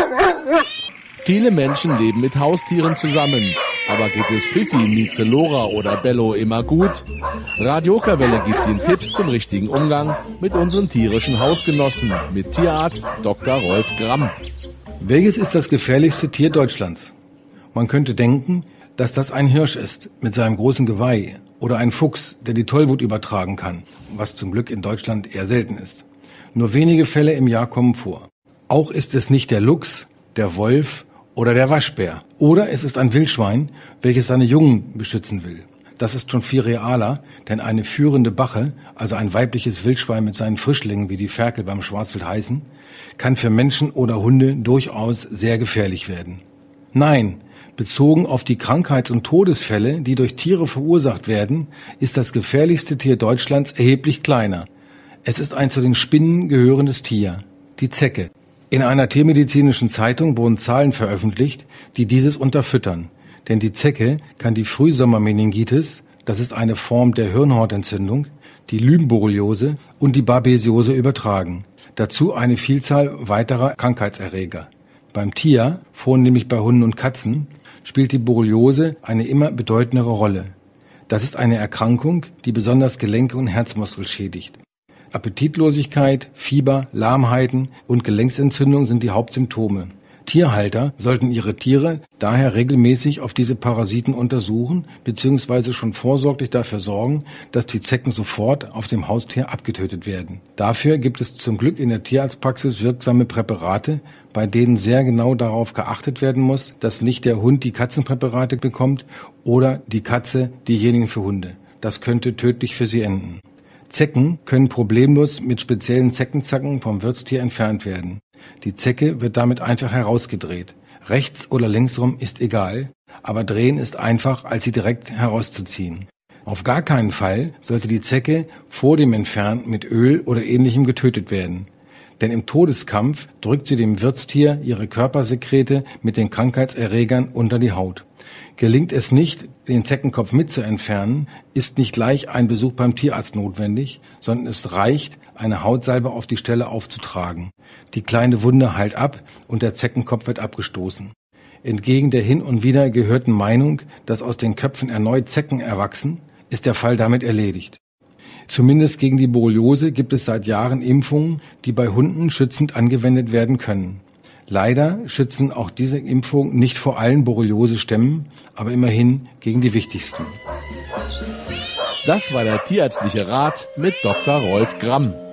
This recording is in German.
Viele Menschen leben mit Haustieren zusammen. Aber geht es Fifi, Mieze, Lora oder Bello immer gut? Radio Okerwelle gibt Ihnen Tipps zum richtigen Umgang mit unseren tierischen Hausgenossen mit Tierarzt Dr. Rolf Gramm. Welches ist das gefährlichste Tier Deutschlands? Man könnte denken, dass das ein Hirsch ist mit seinem großen Geweih oder ein Fuchs, der die Tollwut übertragen kann, was zum Glück in Deutschland eher selten ist. Nur wenige Fälle im Jahr kommen vor. Auch ist es nicht der Luchs, der Wolf oder der Waschbär. Oder es ist ein Wildschwein, welches seine Jungen beschützen will. Das ist schon viel realer, denn eine führende Bache, also ein weibliches Wildschwein mit seinen Frischlingen, wie die Ferkel beim Schwarzwild heißen, kann für Menschen oder Hunde durchaus sehr gefährlich werden. Nein, bezogen auf die Krankheits- und Todesfälle, die durch Tiere verursacht werden, ist das gefährlichste Tier Deutschlands erheblich kleiner. Es ist ein zu den Spinnen gehörendes Tier, die Zecke. In einer tiermedizinischen Zeitung wurden Zahlen veröffentlicht, die dieses unterfüttern. Denn die Zecke kann die Frühsommermeningitis, das ist eine Form der Hirnhautentzündung, die Lymenborreliose und die Babesiose übertragen. Dazu eine Vielzahl weiterer Krankheitserreger. Beim Tier, vornehmlich bei Hunden und Katzen, spielt die Borreliose eine immer bedeutendere Rolle. Das ist eine Erkrankung, die besonders Gelenke und Herzmuskel schädigt. Appetitlosigkeit, Fieber, Lahmheiten und Gelenksentzündung sind die Hauptsymptome. Tierhalter sollten ihre Tiere daher regelmäßig auf diese Parasiten untersuchen bzw. schon vorsorglich dafür sorgen, dass die Zecken sofort auf dem Haustier abgetötet werden. Dafür gibt es zum Glück in der Tierarztpraxis wirksame Präparate, bei denen sehr genau darauf geachtet werden muss, dass nicht der Hund die Katzenpräparate bekommt oder die Katze diejenigen für Hunde. Das könnte tödlich für sie enden. Zecken können problemlos mit speziellen Zeckenzacken vom Wirtstier entfernt werden. Die Zecke wird damit einfach herausgedreht. Rechts oder linksrum ist egal, aber drehen ist einfach, als sie direkt herauszuziehen. Auf gar keinen Fall sollte die Zecke vor dem Entfernen mit Öl oder Ähnlichem getötet werden. Denn im Todeskampf drückt sie dem Wirtstier ihre Körpersekrete mit den Krankheitserregern unter die Haut. Gelingt es nicht, den Zeckenkopf mit zu entfernen, ist nicht gleich ein Besuch beim Tierarzt notwendig, sondern es reicht, eine Hautsalbe auf die Stelle aufzutragen. Die kleine Wunde heilt ab und der Zeckenkopf wird abgestoßen. Entgegen der hin und wieder gehörten Meinung, dass aus den Köpfen erneut Zecken erwachsen, ist der Fall damit erledigt. Zumindest gegen die Borreliose gibt es seit Jahren Impfungen, die bei Hunden schützend angewendet werden können. Leider schützen auch diese Impfungen nicht vor allen Borreliose-Stämmen, aber immerhin gegen die wichtigsten. Das war der tierärztliche Rat mit Dr. Rolf Gramm.